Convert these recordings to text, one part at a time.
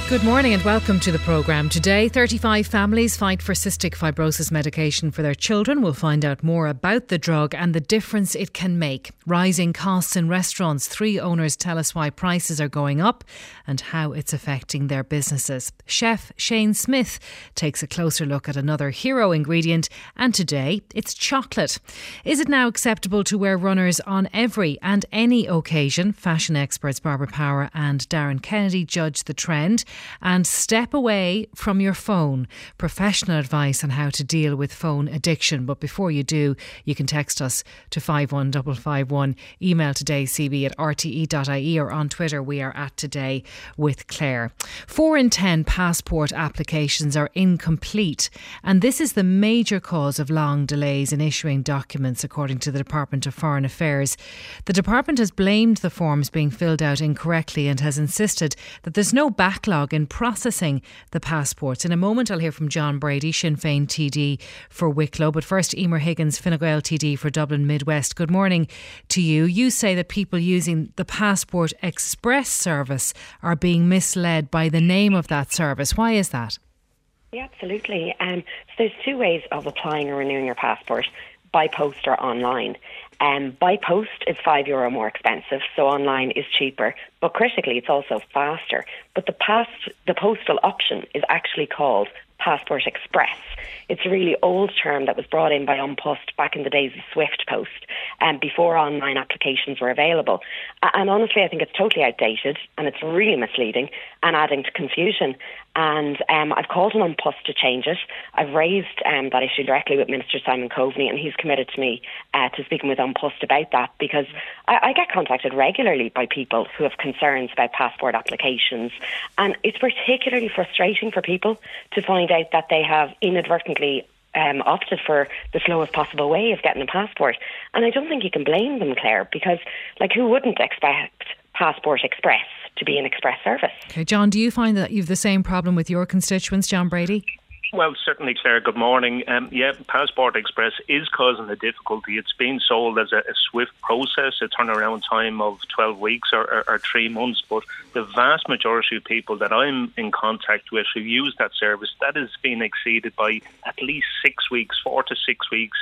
Good morning and welcome to the programme. Today, 35 families fight for cystic fibrosis medication for their children. We'll find out more about the drug and the difference it can make. Rising costs in restaurants. 3 owners tell us why prices are going up and how it's affecting their businesses. Chef Shane Smith takes a closer look at another hero ingredient, and today it's chocolate. Is it now acceptable to wear runners on every and any occasion? Fashion experts Barbara Power and Darren Kennedy judge the trend. And step away from your phone. Professional advice on how to deal with phone addiction. But before you do, you can text us to 51551. Email today@rte.ie, or on Twitter we are at Today with Claire. 4 in 10 passport applications are incomplete, and this is the major cause of long delays in issuing documents, according to the Department of Foreign Affairs. The department has blamed the forms being filled out incorrectly and has insisted that there's no backlog in processing the passports. In a moment I'll hear from John Brady, Sinn Féin TD for Wicklow, but first Emer Higgins, Fine Gael TD for Dublin Midwest. Good morning to you. You say that people using the Passport Express service are being misled by the name of that service. Why is that? Yeah, absolutely. So there's 2 ways of applying or renewing your passport: by post or online. By post is €5 more expensive, so online is cheaper, but critically it's also faster. But the postal option is actually called Passport Express. It's a really old term that was brought in by An Post back in the days of Swift Post, before online applications were available. And honestly, I think it's totally outdated and it's really misleading and adding to confusion. And I've called on An Post to change it. I've raised that issue directly with Minister Simon Coveney, and he's committed to me to speaking with An Post about that, because I get contacted regularly by people who have concerns about passport applications, and it's particularly frustrating for people to find out that they have inadvertently opted for the slowest possible way of getting a passport. And I don't think you can blame them, Claire, because who wouldn't expect Passport Express to be an express service? Okay, John, do you find that you've the same problem with your constituents, John Brady? Well, certainly, Claire, good morning. Passport Express is causing a difficulty. It's being sold as a swift process, a turnaround time of 12 weeks or 3 months. But the vast majority of people that I'm in contact with who use that service, that is being exceeded by at least 6 weeks, 4 to 6 weeks.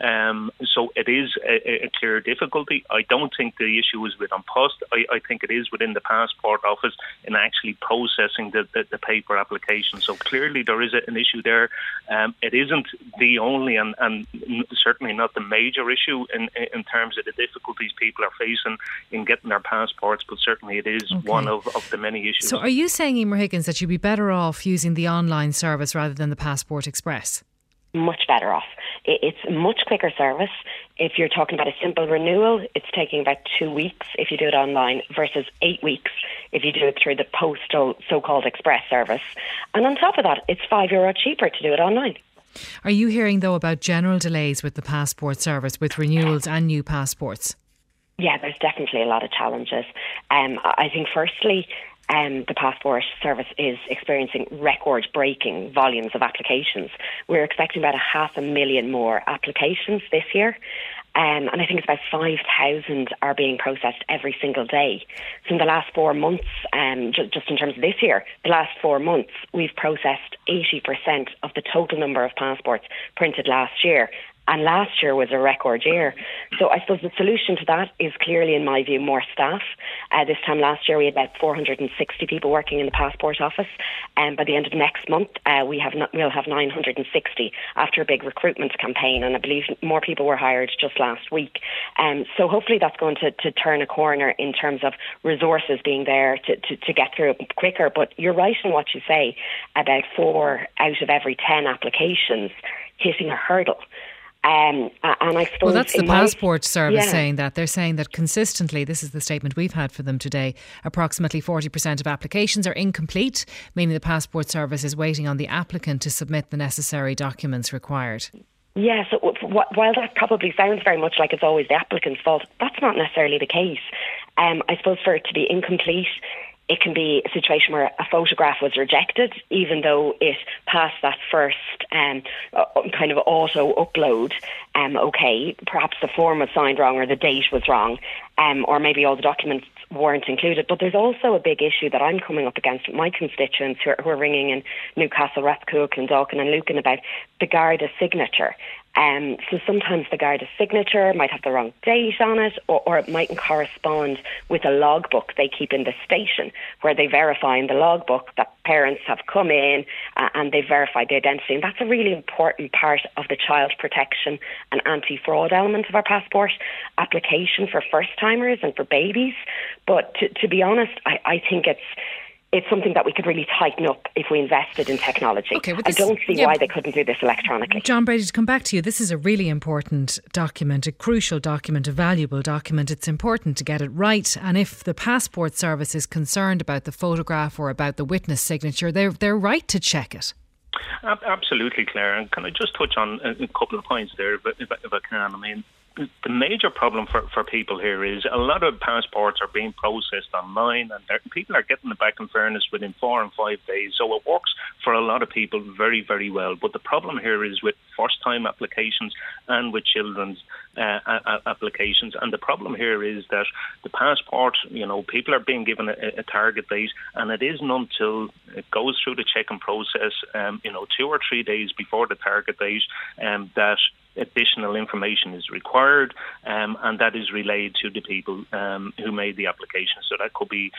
So it is a clear difficulty. I don't think the issue is with An Post. I think it is within the Passport Office in actually processing the paper application. So clearly there is an issue there. It isn't the only and certainly not the major issue in terms of the difficulties people are facing in getting their passports, but certainly it is one of the many issues. So are you saying, Emer Higgins, that you'd be better off using the online service rather than the Passport Express? Much better off. It's a much quicker service. If you're talking about a simple renewal, it's taking about 2 weeks if you do it online versus 8 weeks if you do it through the postal so-called express service. And on top of that, it's €5 cheaper to do it online. Are you hearing, though, about general delays with the passport service, with renewals and new passports? Yeah, there's definitely a lot of challenges. I think firstly, the passport service is experiencing record-breaking volumes of applications. We're expecting about 500,000 more applications this year. And I think it's about 5,000 are being processed every single day. So in the last 4 months, just in terms of this year, the last 4 months, we've processed 80% of the total number of passports printed last year. And last year was a record year. So I suppose the solution to that is clearly, in my view, more staff. This time last year, we had about 460 people working in the Passport Office. And by the end of next month, we'll have 960 after a big recruitment campaign. And I believe more people were hired just last week. So hopefully that's going to turn a corner in terms of resources being there to get through it quicker. But you're right in what you say about 4 out of every 10 applications hitting a hurdle. And I suppose that's the Passport Service saying that. They're saying that consistently, this is the statement we've had for them today, approximately 40% of applications are incomplete, meaning the Passport Service is waiting on the applicant to submit the necessary documents required. Yeah, so while that probably sounds very much like it's always the applicant's fault, that's not necessarily the case. I suppose for it to be incomplete, it can be a situation where a photograph was rejected, even though it passed that first kind of auto upload. Perhaps the form was signed wrong or the date was wrong, or maybe all the documents weren't included. But there's also a big issue that I'm coming up against with my constituents who are ringing in Newcastle, Rathcoole, Clondalkin and Lucan about the Garda signature. So sometimes the Garda signature might have the wrong date on it, or it mightn't correspond with a logbook they keep in the station, where they verify in the logbook that parents have come in and they've verified the identity. And that's a really important part of the child protection and anti-fraud element of our passport application for first-timers and for babies. But to be honest, I think it's something that we could really tighten up if we invested in technology. Okay, I don't see why they couldn't do this electronically. John Brady, to come back to you, this is a really important document, a crucial document, a valuable document. It's important to get it right. And if the Passport Service is concerned about the photograph or about the witness signature, they're right to check it. Absolutely, Claire. And can I just touch on a couple of points there, if I can? I mean, the major problem for people here is a lot of passports are being processed online, and people are getting it back, in fairness, within 4 and 5 days. So it works for a lot of people very, very well. But the problem here is with first-time applications and with children's applications. And the problem here is that the passport, people are being given a target date, and it isn't until it goes through the check-in process, 2 or 3 days before the target date, that additional information is required, and that is relayed to the people who made the application. So that could be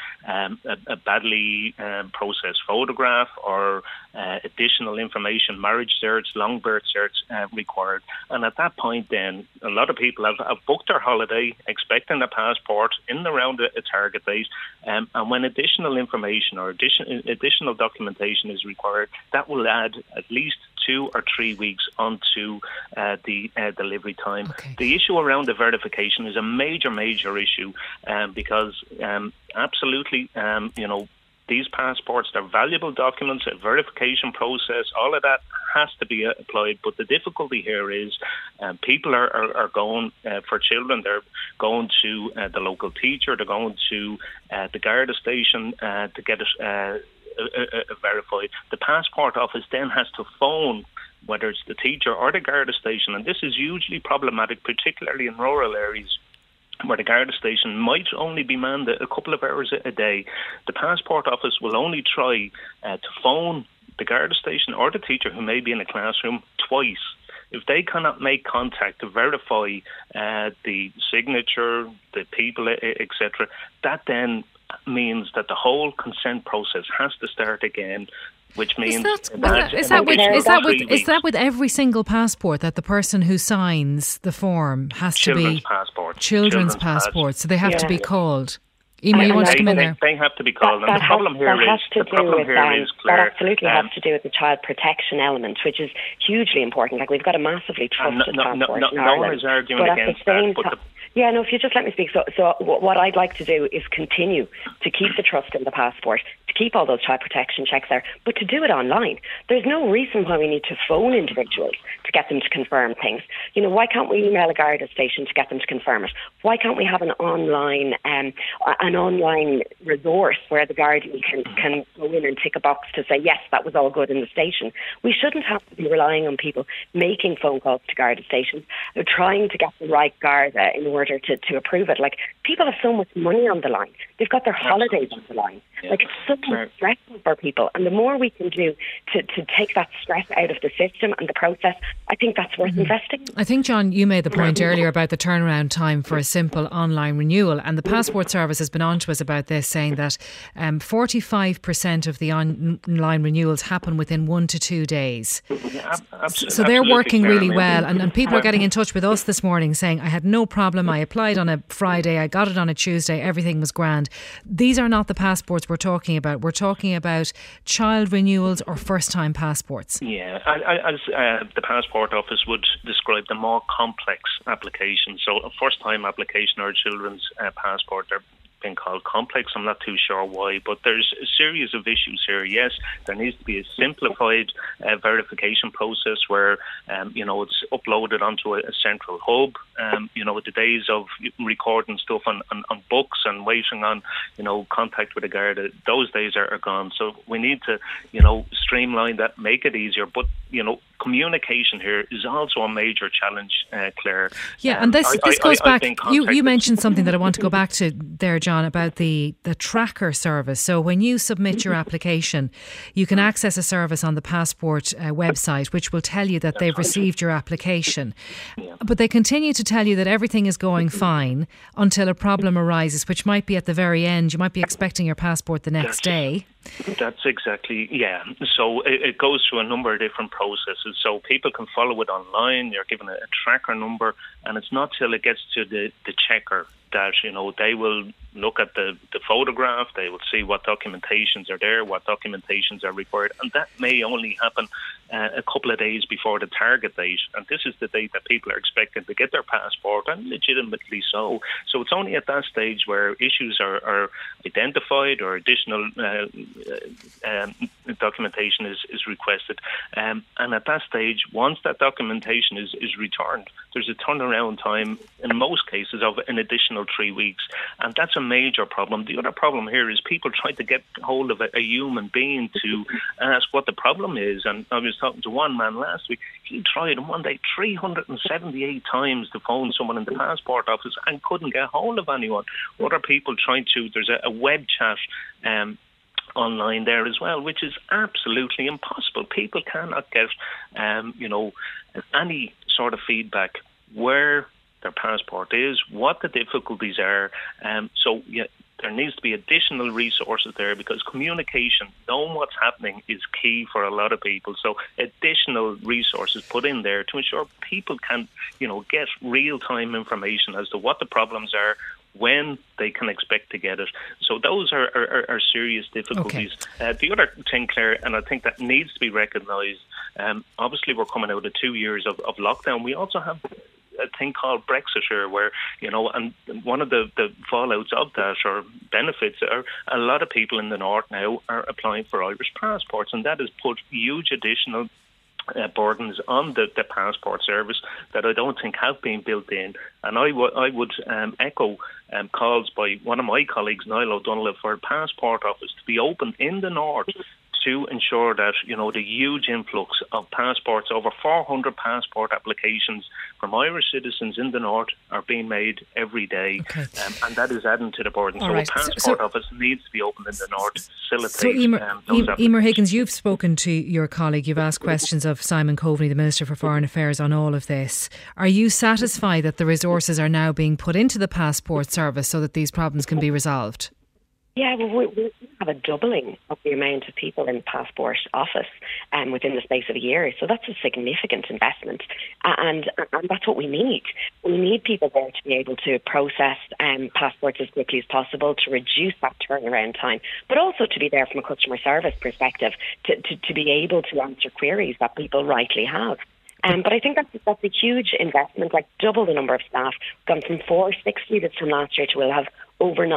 a badly processed photograph or additional information, marriage certs, long birth certs required. And at that point then, a lot of people have booked their holiday expecting a passport in and around a target date, and when additional information or additional documentation is required, that will add at least 2 or 3 weeks onto the delivery time. Okay. The issue around the verification is a major issue, because absolutely, these passports, they're valuable documents, a verification process, all of that has to be applied. But the difficulty here is people are going, for children, they're going to the local teacher, they're going to the Garda station to get it verified. The passport office then has to phone, whether it's the teacher or the Garda station, and this is hugely problematic, particularly in rural areas where the Garda station might only be manned a couple of hours a day. The passport office will only try to phone the Garda station or the teacher who may be in a classroom twice. If they cannot make contact to verify the signature, the people, etc., that then means that the whole consent process has to start again, which means is that with every single passport, that the person who signs the form has to be children's passports, so they have to be called. Emer, you want to come in there? They have to be called, and the problem here is Claire. That absolutely has to do with the child protection element, which is hugely important. Like, we've got a massively trusted passport in Ireland. No one is arguing against that. If you just let me speak. So what I'd like to do is continue to keep the trust in the passport, to keep all those child protection checks there, but to do it online. There's no reason why we need to phone individuals to get them to confirm things. Why can't we email a Garda station to get them to confirm it? Why can't we have an online resource where the Guardian can go in and tick a box to say, yes, that was all good in the station? We shouldn't have to be relying on people making phone calls to Garda stations, trying to get the right Garda in order to approve it. Like, people have so much money on the line. They've got their holidays on the line. Yeah. Like, it's so stressful for people. And the more we can do to take that stress out of the system and the process, I think that's worth investing in. I think, John, you made the point earlier about the turnaround time for a simple online renewal. And the Passport Service has been on to us about this, saying that 45% of the online renewals happen within 1 to 2 days. So they're working really well. And people are getting in touch with us this morning saying, I had no problem. I applied on a Friday. I got it on a Tuesday. Everything was grand. These are not the passports we're talking about. We're talking about child renewals or first-time passports. Yeah, as the Passport Office would describe, the more complex applications. So a first-time application or a children's passport, they're been called complex. I'm not too sure why, but there's a series of issues here. Yes, there needs to be a simplified verification process where it's uploaded onto a central hub. The days of recording stuff on books and waiting on contact with the Garda, those days are gone. So we need to streamline that, make it easier. But communication here is also a major challenge, Claire. Yeah, and this goes back. You mentioned something that I want to go back to there, John, about the tracker service. So when you submit your application, you can access a service on the Passport website which will tell you that they've received your application. But they continue to tell you that everything is going fine until a problem arises, which might be at the very end. You might be expecting your passport the next day. That's exactly, yeah. So it goes through a number of different processes. So people can follow it online. You're given a tracker number, and it's not till it gets to the checker that, they will look at the photograph, they will see what documentations are there, what documentations are required, and that may only happen a couple of days before the target date, and this is the date that people are expecting to get their passport, and legitimately so. So it's only at that stage where issues are identified or additional documentation is requested, and at that stage, once that documentation is returned, there's a turnaround time in most cases of an additional 3 weeks, and that's a major problem. The other problem here is people try to get hold of a human being to ask what the problem is, and I was talking to one man last week. He tried in one day 378 times to phone someone in the passport office and couldn't get hold of anyone. Other people trying to, there's a web chat online there as well, which is absolutely impossible. People cannot get any sort of feedback where their passport is, what the difficulties are. There needs to be additional resources there, because communication, knowing what's happening, is key for a lot of people. So additional resources put in there to ensure people can, get real-time information as to what the problems are, when they can expect to get it. So those are serious difficulties. Okay. The other thing, Claire, and I think that needs to be recognised, obviously we're coming out of 2 years of lockdown. We also have a thing called Brexit here, where, and one of the fallouts of that, or benefits, are a lot of people in the north now are applying for Irish passports, and that has put huge additional burdens on the passport service that I don't think have been built in. And I would echo calls by one of my colleagues, Niall O'Donoghue, for a passport office to be opened in the north to ensure that, the huge influx of passports, over 400 passport applications from Irish citizens in the north are being made every day. Okay. And that is adding to the burden. So right. A passport office needs to be opened in the north to facilitate those Emer Higgins, you've spoken to your colleague, you've asked questions of Simon Coveney, the Minister for Foreign Affairs, on all of this. Are you satisfied that the resources are now being put into the passport service so that these problems can be resolved? Yeah, well, we have a doubling of the amount of people in the passport office within the space of a year. So that's a significant investment. And that's what we need. We need people there to be able to process passports as quickly as possible, to reduce that turnaround time, but also to be there from a customer service perspective, to be able to answer queries that people rightly have. But I think that's a huge investment, like double the number of staff, gone from 460 this time last year to we'll have over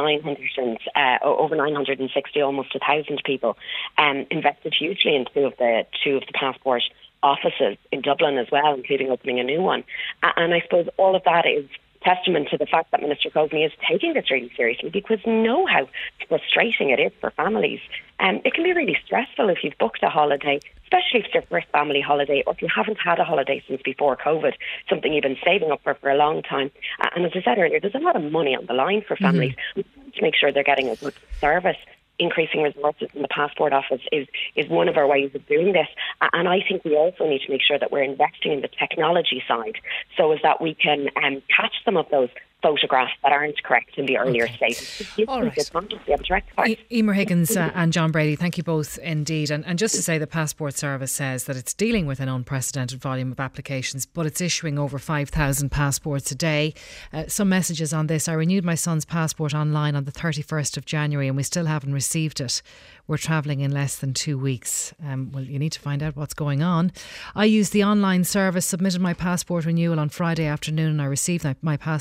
960, almost 1,000 people, invested hugely in two of the passport offices in Dublin as well, including opening a new one. And I suppose all of that is testament to the fact that Minister Coveney is taking this really seriously, because we know how frustrating it is for families. It can be really stressful if you've booked a holiday, especially if it's your first family holiday, or if you haven't had a holiday since before COVID, something you've been saving up for a long time. And as I said earlier, there's a lot of money on the line for families. We need to make sure they're getting a good service. Increasing resources in the passport office is one of our ways of doing this. And I think we also need to make sure that we're investing in the technology side, so as that we can catch some of those photographs that aren't correct in the earlier stages. All right. Emer Higgins and John Brady, thank you both indeed. And just to say, the Passport Service says that it's dealing with an unprecedented volume of applications, but it's issuing over 5,000 passports a day. Some messages on this. I renewed my son's passport online on the 31st of January and we still haven't received it. We're travelling in less than 2 weeks. Well, you need to find out what's going on. I used the online service, submitted my passport renewal on Friday afternoon, and I received my passport the following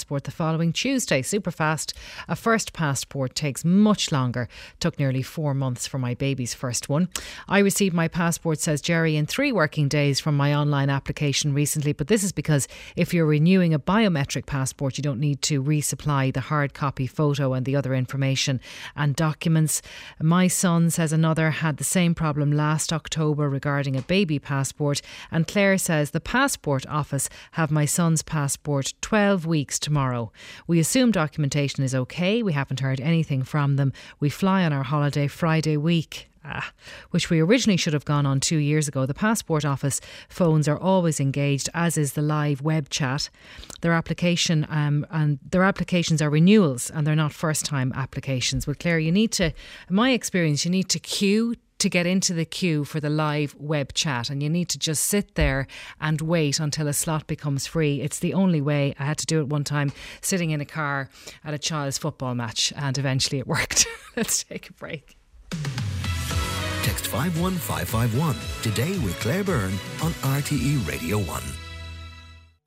following Tuesday. Super fast. A first passport takes much longer. Took nearly 4 months for my baby's first one. I received my passport, says Jerry, in 3 working days from my online application recently, but this is because if you're renewing a biometric passport, you don't need to resupply the hard copy photo and the other information and documents. My son, says another, had the same problem last October regarding a baby passport, and Claire says the passport office have my son's passport 12 weeks tomorrow. We assume documentation is okay. We haven't heard anything from them. We fly on our holiday Friday week. Which we originally should have gone on 2 years ago. The passport office phones are always engaged, as is the live web chat. Their applications are renewals, and they're not first time applications. But Claire, you need to, in my experience, you need to queue to get into the queue for the live web chat, and you need to just sit there and wait until a slot becomes free. It's the only way. I had to do it one time sitting in a car at a child's football match, and eventually it worked. Let's take a break. Text 51551 today with Claire Byrne on RTE Radio 1.